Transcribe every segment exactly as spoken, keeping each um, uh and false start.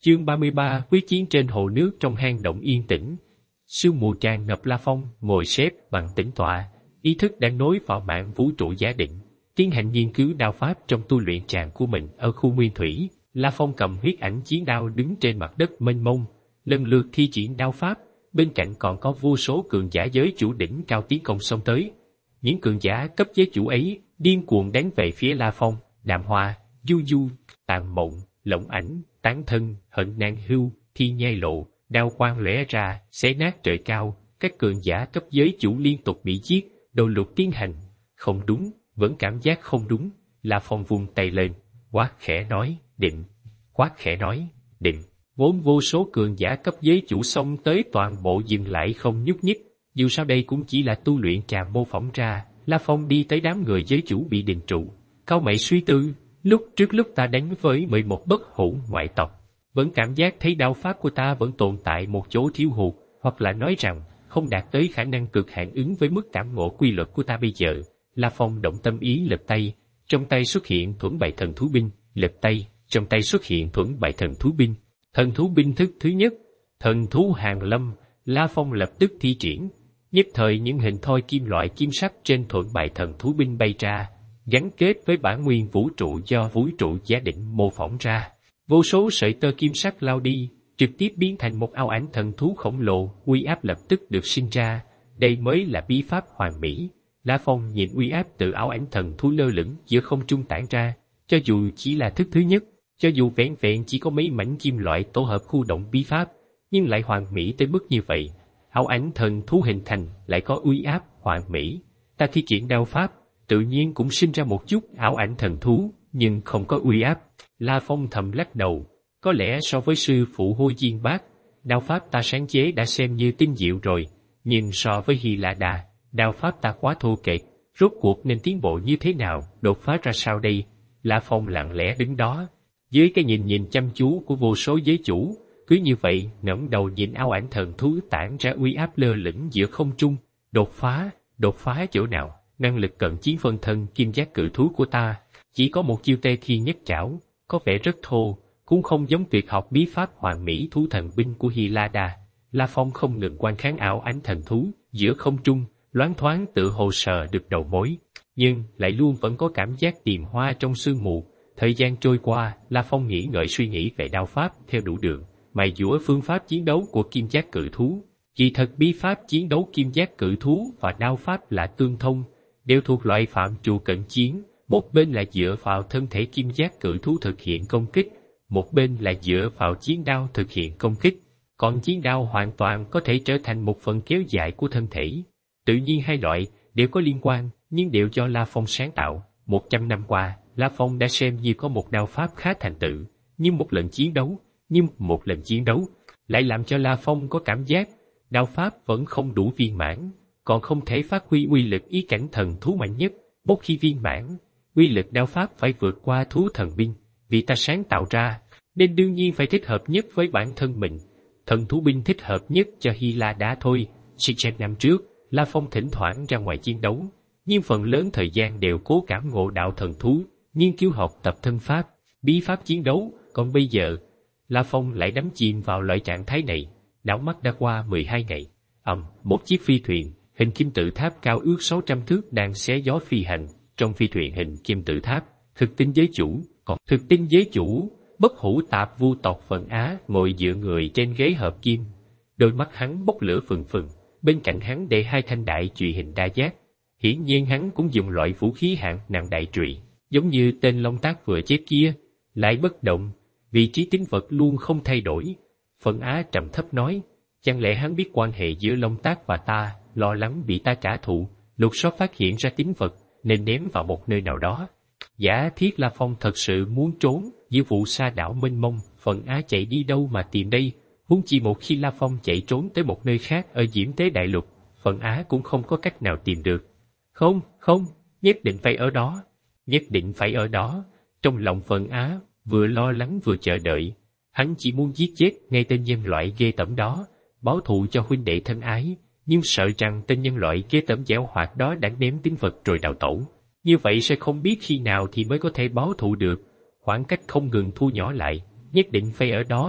Chương ba mươi ba, quyết chiến trên hồ nước trong hang động yên tĩnh. Sương mù tràn ngập. La Phong ngồi xếp bằng tĩnh tọa, ý thức đang nối vào mạng vũ trụ giả định, tiến hành nghiên cứu đao pháp trong tu luyện tràng của mình ở khu nguyên thủy. La Phong cầm huyết ảnh chiến đao đứng trên mặt đất mênh mông, lần lượt thi triển đao pháp. Bên cạnh còn có vô số cường giả giới chủ đỉnh cao tiến công xông tới. Những cường giả cấp giới chủ ấy điên cuồng đánh về phía La Phong. Đàm Hoa, Du Du, Tàn Mộng, Lộng Ảnh, Tán Thân, Hận Nan Hưu, Thi Nhai Lộ, đao quang lóe ra, xé nát trời cao. Các cường giả cấp giới chủ liên tục bị giết, đầu lục tiến hành. Không đúng, vẫn cảm giác không đúng. La Phong vung tay lên, quát khẽ nói, định. Quát khẽ nói, định. Vốn vô số cường giả cấp giới chủ xông tới toàn bộ dừng lại không nhúc nhích. Dù sao đây cũng chỉ là tu luyện trà mô phỏng ra. La Phong đi tới đám người giới chủ bị đình trụ, cau mày suy tư. Lúc trước lúc ta đánh với mười một bất hủ ngoại tộc, vẫn cảm giác thấy đao pháp của ta vẫn tồn tại một chỗ thiếu hụt, hoặc là nói rằng không đạt tới khả năng cực hạn ứng với mức cảm ngộ quy luật của ta bây giờ. La Phong động tâm ý lật tay, trong tay xuất hiện thuẫn bại thần thú binh. Lật tay, trong tay xuất hiện thuẫn bại thần thú binh. Thần thú binh thức thứ nhất, thần thú hàng lâm. La Phong lập tức thi triển, nhất thời những hình thoi kim loại kim sắc trên thuẫn bại thần thú binh bay ra, gắn kết với bản nguyên vũ trụ do vũ trụ giả định mô phỏng ra. Vô số sợi tơ kim sắc lao đi, trực tiếp biến thành một ảo ảnh thần thú khổng lồ. Uy áp lập tức được sinh ra. Đây mới là bí pháp hoàn mỹ. La Phong nhìn uy áp từ ảo ảnh thần thú lơ lửng giữa không trung tản ra. Cho dù chỉ là thức thứ nhất, cho dù vẹn vẹn chỉ có mấy mảnh kim loại tổ hợp khu động bí pháp, nhưng lại hoàn mỹ tới mức như vậy. Ảo ảnh thần thú hình thành lại có uy áp hoàn mỹ. Ta thi triển đao pháp, tự nhiên cũng sinh ra một chút ảo ảnh thần thú, nhưng không có uy áp. La Phong thầm lắc đầu, có lẽ so với sư phụ Hôi Diên Bác, đao pháp ta sáng chế đã xem như tinh diệu rồi, nhưng so với Hy La Đà, đao pháp ta quá thô kệch, rốt cuộc nên tiến bộ như thế nào, đột phá ra sao đây? La Phong lặng lẽ đứng đó, dưới cái nhìn nhìn chăm chú của vô số giới chủ, cứ như vậy ngẩng đầu nhìn ảo ảnh thần thú tản ra uy áp lơ lửng giữa không trung. Đột phá, đột phá chỗ nào? Năng lực cận chiến phân thân kim giác cự thú của ta chỉ có một chiêu tê khi nhất chảo, có vẻ rất thô, cũng không giống tuyệt học bí pháp hoàn mỹ thú thần binh của Hy La Đà. La Phong không ngừng quan kháng ảo ảnh thần thú giữa không trung, loáng thoáng tự hồ sờ được đầu mối, nhưng lại luôn vẫn có cảm giác tìm hoa trong sương mù. Thời gian trôi qua, La Phong nghĩ ngợi suy nghĩ về đao pháp theo đủ đường, mài dũa phương pháp chiến đấu của kim giác cự thú. Kỳ thật bí pháp chiến đấu kim giác cự thú và đao pháp là tương thông, đều thuộc loại phạm trù cận chiến. Một bên là dựa vào thân thể kim giác cự thú thực hiện công kích, một bên là dựa vào chiến đao thực hiện công kích. Còn chiến đao hoàn toàn có thể trở thành một phần kéo dài của thân thể. Tự nhiên hai loại đều có liên quan, nhưng đều do La Phong sáng tạo. Một trăm năm qua, La Phong đã xem như có một đao pháp khá thành tựu, nhưng một lần chiến đấu, nhưng một lần chiến đấu lại làm cho La Phong có cảm giác đao pháp vẫn không đủ viên mãn, còn không thể phát huy uy lực ý cảnh thần thú mạnh nhất. Một khi viên mãn, uy lực đao pháp phải vượt qua thú thần binh, vì ta sáng tạo ra, nên đương nhiên phải thích hợp nhất với bản thân mình. Thần thú binh thích hợp nhất cho Hy La Đá thôi. Sinh trăm năm trước, La Phong thỉnh thoảng ra ngoài chiến đấu, nhưng phần lớn thời gian đều cố cảm ngộ đạo thần thú, nghiên cứu học tập thân pháp, bí pháp chiến đấu. Còn bây giờ, La Phong lại đắm chìm vào loại trạng thái này. Đảo mắt đã qua mười hai ngày, ầm, um, một chiếc phi thuyền hình kim tự tháp cao ước sáu trăm thước đang xé gió phi hành. Trong phi thuyền hình kim tự tháp, thực tinh giới chủ, còn thực tinh giới chủ, bất hủ tạp vu tộc Phận Á ngồi dựa người trên ghế hợp kim, đôi mắt hắn bốc lửa phừng phừng, bên cạnh hắn để hai thanh đại chùy hình đa giác. Hiển nhiên hắn cũng dùng loại vũ khí hạng nặng đại chùy, giống như tên Long Tác vừa chết kia, lại bất động, vị trí tín vật luôn không thay đổi. Phận Á trầm thấp nói, chẳng lẽ hắn biết quan hệ giữa Long Tác và ta, lo lắng bị ta trả thù, lục soát phát hiện ra tín vật, nên ném vào một nơi nào đó. Giả thiết La Phong thật sự muốn trốn giữa vụ sa đảo mênh mông, Phận Á chạy đi đâu mà tìm đây? Huống chi một khi La Phong chạy trốn tới một nơi khác ở Diễm Tế Đại Lục, Phận Á cũng không có cách nào tìm được. Không, không, nhất định phải ở đó, nhất định phải ở đó. Trong lòng Phận Á vừa lo lắng vừa chờ đợi, hắn chỉ muốn giết chết ngay tên nhân loại ghê tởm đó, báo thù cho huynh đệ thân ái, nhưng sợ rằng tên nhân loại ghê tởm giảo hoạt đó đã ném tín vật rồi đào tẩu. Như vậy sẽ không biết khi nào thì mới có thể báo thù được. Khoảng cách không ngừng thu nhỏ lại, nhất định phải ở đó.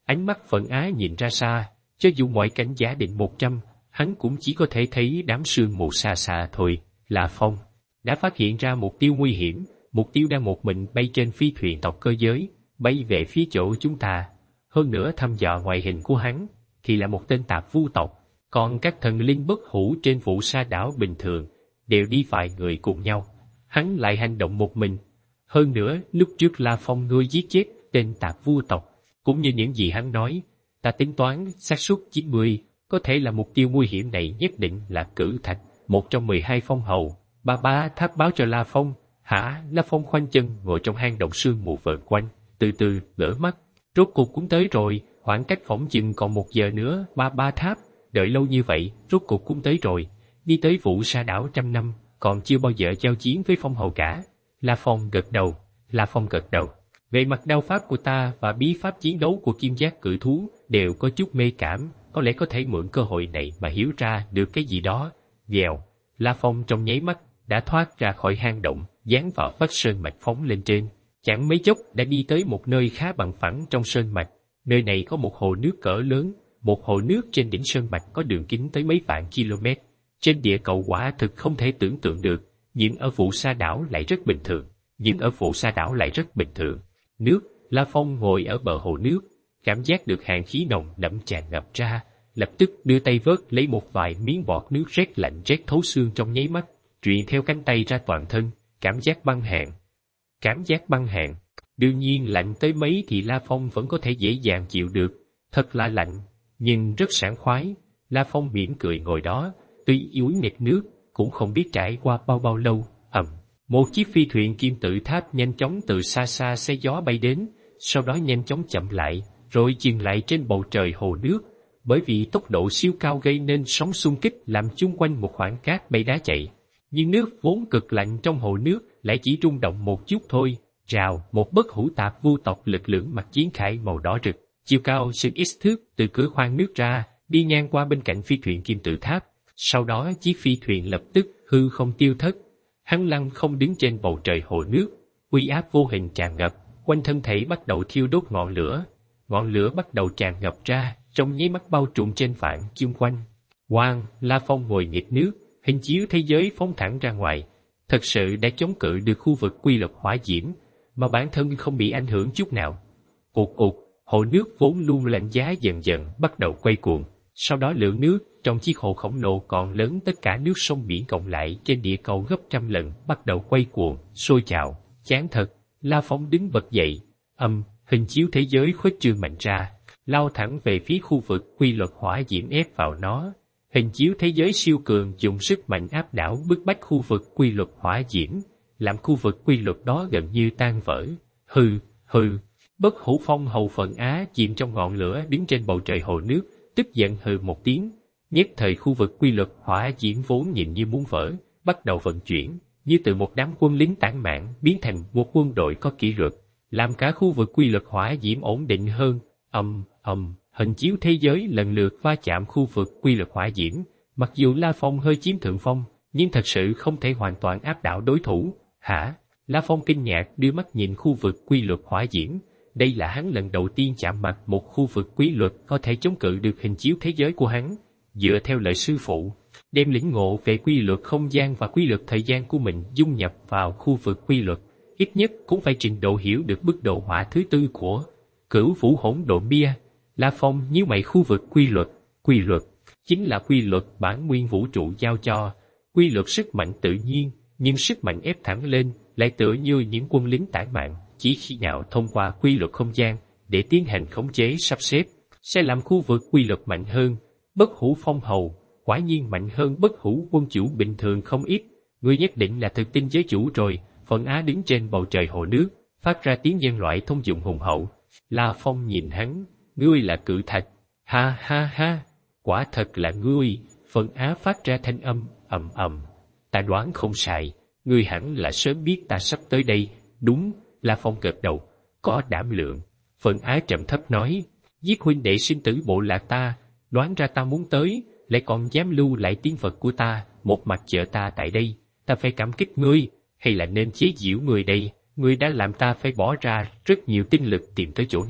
Ánh mắt Phận Á nhìn ra xa, cho dù mọi cảnh giả định một trăm, hắn cũng chỉ có thể thấy đám sương mù xa xa thôi. La Phong đã phát hiện ra mục tiêu nguy hiểm, mục tiêu đang một mình bay trên phi thuyền tộc cơ giới, bay về phía chỗ chúng ta. Hơn nữa thăm dò ngoại hình của hắn, thì là một tên tạp vu tộc, còn các thần linh bất hủ trên Vụ Sa đảo bình thường, đều đi vài người cùng nhau. Hắn lại hành động một mình. Hơn nữa, lúc trước La Phong ngươi giết chết tên tạp vu tộc, cũng như những gì hắn nói, ta tính toán xác suất chín mươi, có thể là mục tiêu nguy hiểm này nhất định là Cử Thạch, một trong mười hai phong hầu. Ba ba tháp báo cho La Phong. Hả? La Phong khoanh chân ngồi trong hang động sương mù vờn quanh, từ từ gỡ mắt. Rốt cục cũng tới rồi, khoảng cách phỏng chừng còn một giờ nữa. Ba ba tháp, đợi lâu như vậy, rốt cục cũng tới rồi. Đi tới Vụ Sa đảo trăm năm, còn chưa bao giờ giao chiến với phong hầu cả. La Phong gật đầu. La Phong gật đầu. Về mặt đao pháp của ta và bí pháp chiến đấu của Kim Giác cự thú đều có chút mê cảm, có lẽ có thể mượn cơ hội này mà hiểu ra được cái gì đó. Vèo, La Phong trong nháy mắt đã thoát ra khỏi hang động, dán vào vách sơn mạch phóng lên trên. Chẳng mấy chốc đã đi tới một nơi khá bằng phẳng trong sơn mạch. Nơi này có một hồ nước cỡ lớn, một hồ nước trên đỉnh sơn mạch có đường kính tới mấy vạn km. Trên địa cầu quả thực không thể tưởng tượng được, nhưng ở Vụ Sa đảo lại rất bình thường. Nhưng ở Vụ Sa đảo lại rất bình thường. Nước, La Phong ngồi ở bờ hồ nước, cảm giác được hàn khí nồng đậm tràn ngập ra, lập tức đưa tay vớt lấy một vài miếng bọt nước rét lạnh rét thấu xương trong nháy mắt, truyền theo cánh tay ra toàn thân, cảm giác băng hàn. Cảm giác băng hàn, đương nhiên lạnh tới mấy thì La Phong vẫn có thể dễ dàng chịu được, thật là lạnh, nhưng rất sảng khoái. La Phong mỉm cười ngồi đó, tuy yếu nghẹt nước, cũng không biết trải qua bao bao lâu. Ầm, một chiếc phi thuyền kim tự tháp nhanh chóng từ xa xa xé gió bay đến, sau đó nhanh chóng chậm lại, rồi dừng lại trên bầu trời hồ nước. Bởi vì tốc độ siêu cao gây nên sóng xung kích làm chung quanh một khoảng cát bay đá chạy. Nhưng nước vốn cực lạnh trong hồ nước lại chỉ rung động một chút thôi. Rào, một bất hủ tạp vu tộc lực lưỡng mặc chiến khải màu đỏ rực, chiều cao chừng ít thước từ cửa khoang nước ra, đi ngang qua bên cạnh phi thuyền kim tự tháp. Sau đó chiếc phi thuyền lập tức hư không tiêu thất. Hắn lăng không đứng trên bầu trời hồ nước, uy áp vô hình tràn ngập, quanh thân thể bắt đầu thiêu đốt ngọn lửa. Ngọn lửa bắt đầu tràn ngập ra, trong nháy mắt bao trùm trên vạn chung quanh. Quang, La Phong ngồi nghịch nước, hình chiếu thế giới phóng thẳng ra ngoài, thật sự đã chống cự được khu vực quy luật hỏa diễm, mà bản thân không bị ảnh hưởng chút nào. Ụt ụt, hồ nước vốn luôn lạnh giá dần dần bắt đầu quay cuồng. Sau đó lượng nước trong chiếc hồ khổng lồ còn lớn tất cả nước sông biển cộng lại trên địa cầu gấp trăm lần bắt đầu quay cuồng, sôi trào. Chán thật, La Phong đứng bật dậy, âm, hình chiếu thế giới khuếch trương mạnh ra, lao thẳng về phía khu vực quy luật hỏa diễm ép vào nó. Hình chiếu thế giới siêu cường dùng sức mạnh áp đảo bức bách khu vực quy luật hỏa diễm, làm khu vực quy luật đó gần như tan vỡ. Hừ, hừ, bất hủ phong hầu Phận Á chìm trong ngọn lửa đứng trên bầu trời hồ nước, tức giận hừ một tiếng. Nhất thời khu vực quy luật hỏa diễm vốn nhìn như muốn vỡ, bắt đầu vận chuyển, như từ một đám quân lính tản mạn biến thành một quân đội có kỷ luật, làm cả khu vực quy luật hỏa diễm ổn định hơn. Ầm, ầm, hình chiếu thế giới lần lượt va chạm khu vực quy luật hỏa diễm. Mặc dù La Phong hơi chiếm thượng phong, nhưng thật sự không thể hoàn toàn áp đảo đối thủ. Hả? La Phong kinh ngạc đưa mắt nhìn khu vực quy luật hỏa diễm. Đây là hắn lần đầu tiên chạm mặt một khu vực quy luật có thể chống cự được hình chiếu thế giới của hắn. Dựa theo lời sư phụ, đem lĩnh ngộ về quy luật không gian và quy luật thời gian của mình dung nhập vào khu vực quy luật, ít nhất cũng phải trình độ hiểu được mức độ hỏa thứ tư của Cửu Vũ Hỗn Độn Bia. La Phong nhíu mày, khu vực quy luật, quy luật chính là quy luật bản nguyên vũ trụ giao cho, quy luật sức mạnh tự nhiên, nhưng sức mạnh ép thẳng lên lại tựa như những quân lính tản mạn, chỉ khi nào thông qua quy luật không gian để tiến hành khống chế sắp xếp, sẽ làm khu vực quy luật mạnh hơn. Bất hủ phong hầu, quả nhiên mạnh hơn bất hủ quân chủ bình thường không ít, ngươi nhất định là thực tinh giới chủ rồi. Phận Á đứng trên bầu trời hồ nước, phát ra tiếng nhân loại thông dụng hùng hậu. La Phong nhìn hắn, ngươi là Cự Thạch, ha ha ha, quả thật là ngươi. Phận Á phát ra thanh âm, ầm ầm, ta đoán không sai, ngươi hẳn là sớm biết ta sắp tới đây, đúng? La Phong gật đầu, có đảm lượng. Phận Á trầm thấp nói, giết huynh đệ sinh tử bộ lạc ta, đoán ra ta muốn tới, lại còn dám lưu lại tiếng Phật của ta, một mặt chở ta tại đây, ta phải cảm kích ngươi, hay là nên chế giễu ngươi đây? Ngươi đã làm ta phải bỏ ra rất nhiều tinh lực tìm tới chỗ này.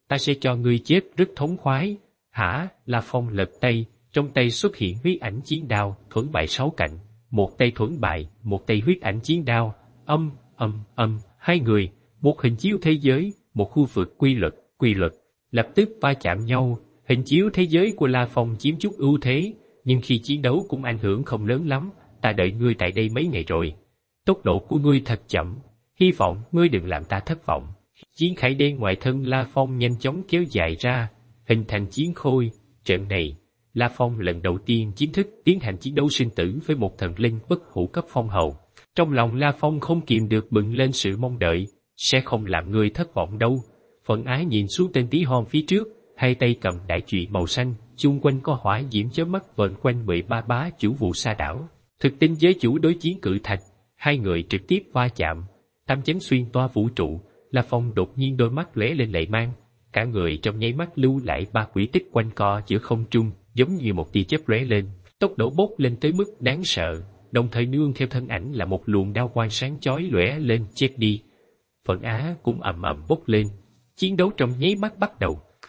ta sẽ cho ngươi chết rất thống khoái. Hả? La Phong lật tay, trong tay xuất hiện huyết ảnh chiến đao, thuẫn bại sáu cạnh. Một tay thuẫn bại, một tay huyết ảnh chiến đao, âm, âm, âm, hai người, một hình chiếu thế giới, một khu vực quy luật, quy luật, lập tức va chạm nhau. Hình chiếu thế giới của La Phong chiếm chút ưu thế, nhưng khi chiến đấu cũng ảnh hưởng không lớn lắm. Ta đợi ngươi tại đây mấy ngày rồi. Tốc độ của ngươi thật chậm, hy vọng ngươi đừng làm ta thất vọng. Chiến khải đen ngoài thân La Phong nhanh chóng kéo dài ra, hình thành chiến khôi. Trận này, La Phong lần đầu tiên chính thức tiến hành chiến đấu sinh tử với một thần linh bất hủ cấp phong hầu. Trong lòng La Phong không kiềm được bừng lên sự mong đợi, sẽ không làm ngươi thất vọng đâu. Phận Ái nhìn xuống tên tí hon phía trước, hai tay cầm đại trụy màu xanh, chung quanh có hỏa diễm chớp mắt vờn quanh mười ba bá chủ vụ sa đảo. Thực tinh giới chủ đối chiến cự thạch, hai người trực tiếp va chạm, tam chém xuyên toa vũ trụ. La Phong đột nhiên đôi mắt lóe lên lệ mang, cả người trong nháy mắt lưu lại ba quỷ tích quanh co giữa không trung, giống như một tia chớp lóe lên, tốc độ bốc lên tới mức đáng sợ, đồng thời nương theo thân ảnh là một luồng đao quang sáng chói lóe lên chết đi. Phận Á cũng ầm ầm bốc lên, chiến đấu trong nháy mắt bắt đầu.